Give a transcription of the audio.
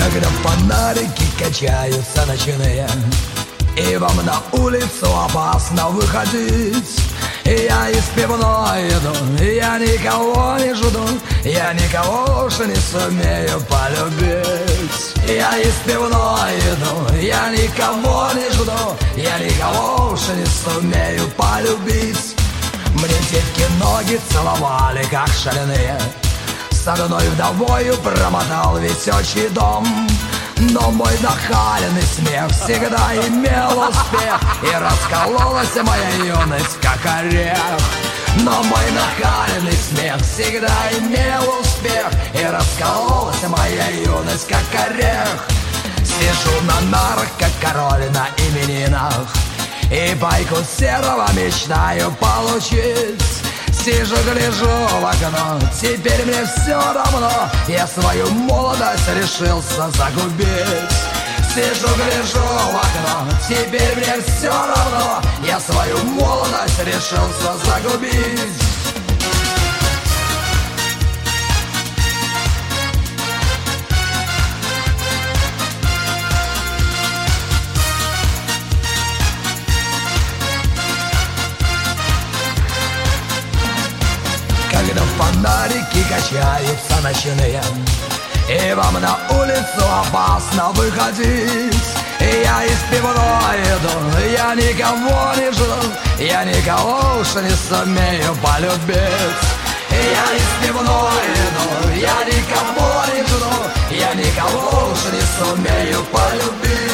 Когда фонарики качаются ночные, и вам на улицу опасно выходить. Я из пивной иду, я никого не жду, я никого уж не сумею полюбить. Я из пивной иду, я никого не жду, я никого уж не сумею полюбить. Мне девки ноги целовали, как шальные, с одной вдовою промотал весь отчий дом. Но мой нахальный смех всегда имел успех, и раскололась моя юность, как орех. Но мой нахальный смех всегда имел успех, и раскололась моя юность, как орех. Сижу на нарах, как король на именинах, и байку серого мечтаю получить. Сижу, гляжу в окно, теперь мне все равно, я свою молодость решился загубить. Сижу, гляжу в окно, теперь мне все равно, я свою молодость решился загубить. Когда фонарики качаются ночные, и вам на улицу опасно выходить. Я из пивной иду, я никого не жду, я никого уж не сумею полюбить. Я из пивной иду, я никого не жду, я никого уж не сумею полюбить.